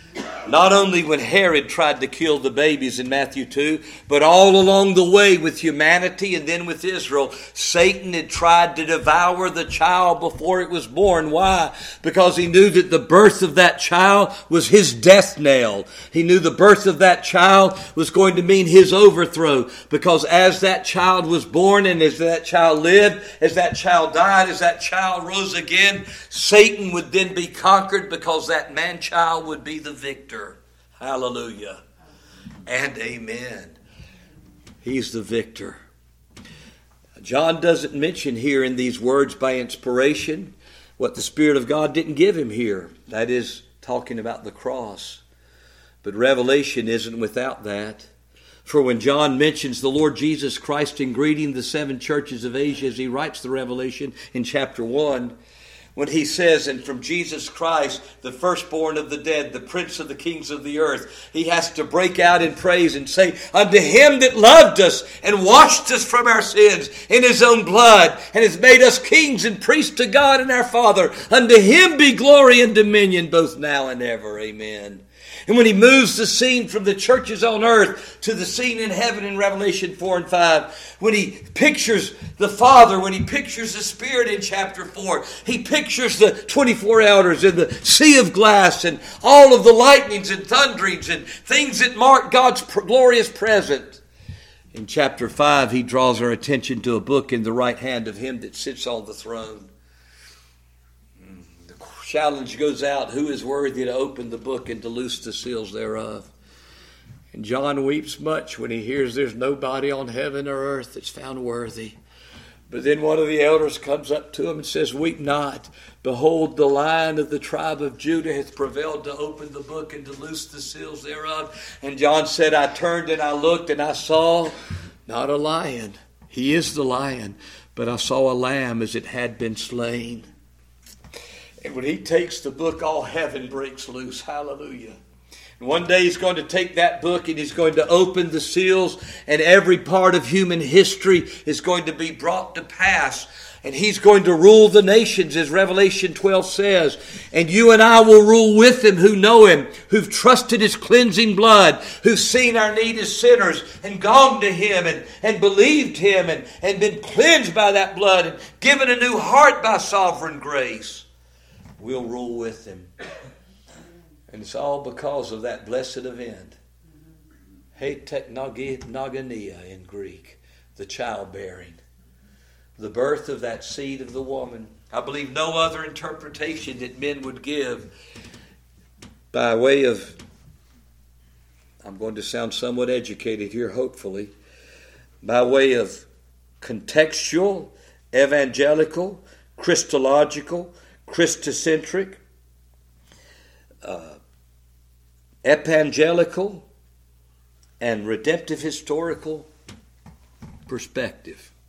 Not only when Herod tried to kill the babies in Matthew two, but all along the way with humanity and then with Israel, Satan had tried to devour the child before it was born. Why? Because he knew that the birth of that child was his death knell. He knew the birth of that child was going to mean his overthrow. Because as that child was born and as that child lived, as that child died, as that child rose again, Satan would then be conquered because that man-child would be the victor. Hallelujah and amen. He's the victor. John doesn't mention here in these words by inspiration what the Spirit of God didn't give him here. That is talking about the cross. But Revelation isn't without that. For when John mentions the Lord Jesus Christ in greeting the seven churches of Asia as he writes the Revelation in chapter one, when he says, and from Jesus Christ, the firstborn of the dead, the prince of the kings of the earth, he has to break out in praise and say, unto him that loved us and washed us from our sins in his own blood and has made us kings and priests to God and our Father, unto him be glory and dominion both now and ever. Amen. And when he moves the scene from the churches on earth to the scene in heaven in Revelation four and five, when he pictures the Father, when he pictures the Spirit in chapter four, he pictures the twenty-four elders in the sea of glass and all of the lightnings and thunderings and things that mark God's glorious presence. In chapter five, he draws our attention to a book in the right hand of him that sits on the throne. Challenge goes out, who is worthy to open the book and to loose the seals thereof? And John weeps much when he hears there's nobody on heaven or earth that's found worthy. But then one of the elders comes up to him and says, weep not. Behold, the Lion of the tribe of Judah hath prevailed to open the book and to loose the seals thereof. And John said, I turned and I looked and I saw not a lion. He is the lion. But I saw a lamb as it had been slain. And when he takes the book, all heaven breaks loose. Hallelujah. And one day he's going to take that book and he's going to open the seals, and every part of human history is going to be brought to pass. And he's going to rule the nations, as Revelation twelve says. And you and I will rule with him who know him, who've trusted his cleansing blood, who've seen our need as sinners and gone to him and, and believed him and, and been cleansed by that blood and given a new heart by sovereign grace. We'll rule with him. And it's all because of that blessed event. Heteknogania in Greek. The childbearing. The birth of that seed of the woman. I believe no other interpretation that men would give by way of, I'm going to sound somewhat educated here, hopefully, by way of contextual, evangelical, Christological, Christocentric, uh, evangelical, and redemptive historical perspective.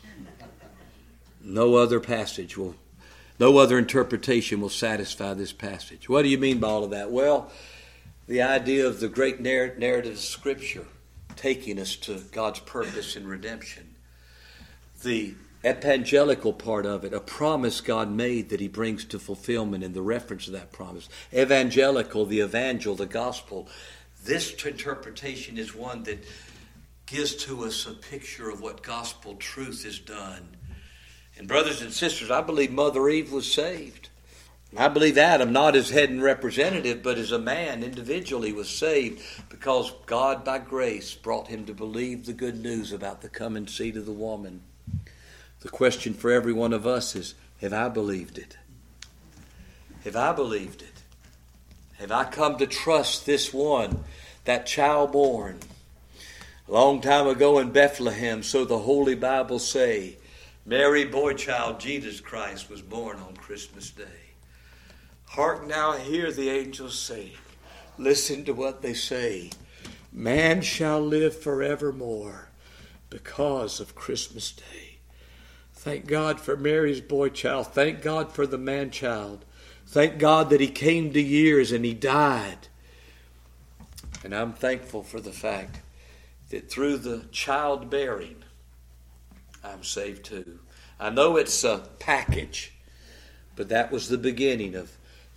No other passage will, no other interpretation will satisfy this passage. What do you mean by all of that? Well, the idea of the great narr- narrative of Scripture taking us to God's purpose in redemption. The evangelical part of it, a promise God made that he brings to fulfillment and the reference to that promise. Evangelical, the evangel, the gospel. This interpretation is one that gives to us a picture of what gospel truth is done. And brothers and sisters, I believe Mother Eve was saved. I believe Adam, not as head and representative, but as a man individually, was saved because God by grace brought him to believe the good news about the coming seed of the woman. The question for every one of us is, have I believed it? Have I believed it? Have I come to trust this one, that child born? A long time ago in Bethlehem, so the Holy Bible say, Mary, boy child, Jesus Christ was born on Christmas Day. Hark now, hear the angels sing. Listen to what they say. Man shall live forevermore because of Christmas Day. Thank God for Mary's boy child. Thank God for the man child. Thank God that he came to years and he died. And I'm thankful for the fact that through the childbearing, I'm saved too. I know it's a package, but that was the beginning of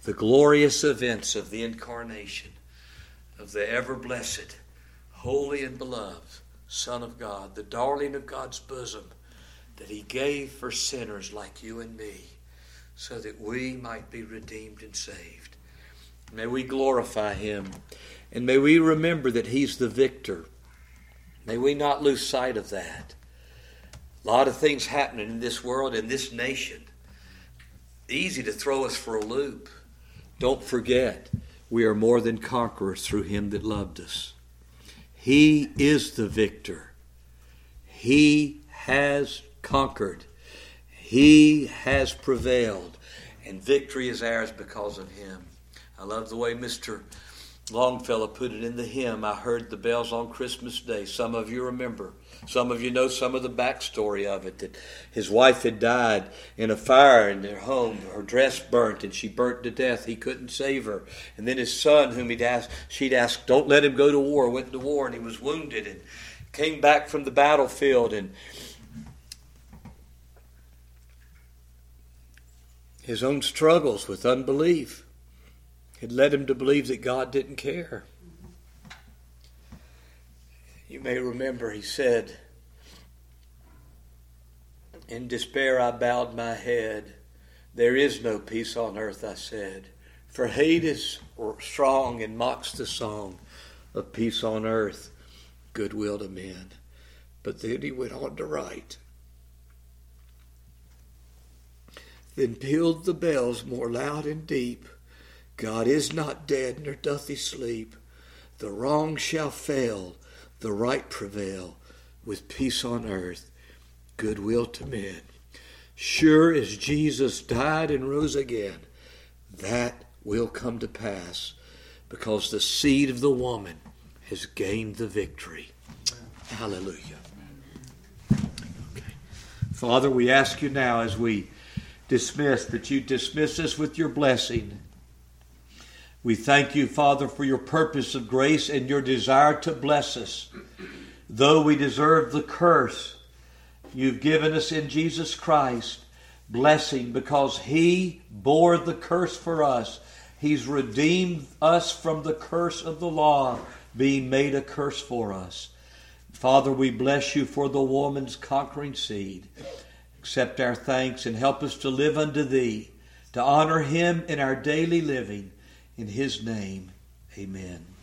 the glorious events of the incarnation of the ever-blessed, holy and beloved Son of God, the darling of God's bosom, that He gave for sinners like you and me, so that we might be redeemed and saved. May we glorify Him, and may we remember that He's the victor. May we not lose sight of that. A lot of things happening in this world, in this nation. Easy to throw us for a loop. Don't forget, we are more than conquerors through Him that loved us. He is the victor. He has conquered. He has prevailed. And victory is ours because of Him. I love the way Mister Longfellow put it in the hymn, I heard the bells on Christmas Day. Some of you remember. Some of you know some of the backstory of it, that his wife had died in a fire in their home. Her dress burnt and she burnt to death. He couldn't save her. And then his son, whom he'd asked, she'd asked, don't let him go to war, went to war, and he was wounded and came back from the battlefield, and his own struggles with unbelief had led him to believe that God didn't care. You may remember he said, in despair I bowed my head. There is no peace on earth, I said. For hate is strong and mocks the song of peace on earth, goodwill to men. But then he went on to write, then pealed the bells more loud and deep. God is not dead, nor doth He sleep. The wrong shall fail, the right prevail, with peace on earth, goodwill to men. Sure as Jesus died and rose again, that will come to pass, because the seed of the woman has gained the victory. Hallelujah. Okay. Father, we ask you now as we dismiss, that you dismiss us with your blessing. We thank you, Father, for your purpose of grace and your desire to bless us. Though we deserve the curse, you've given us in Jesus Christ blessing, because He bore the curse for us. He's redeemed us from the curse of the law, being made a curse for us. Father, we bless you for the woman's conquering seed. Accept our thanks and help us to live unto Thee, to honor Him in our daily living. In His name, amen.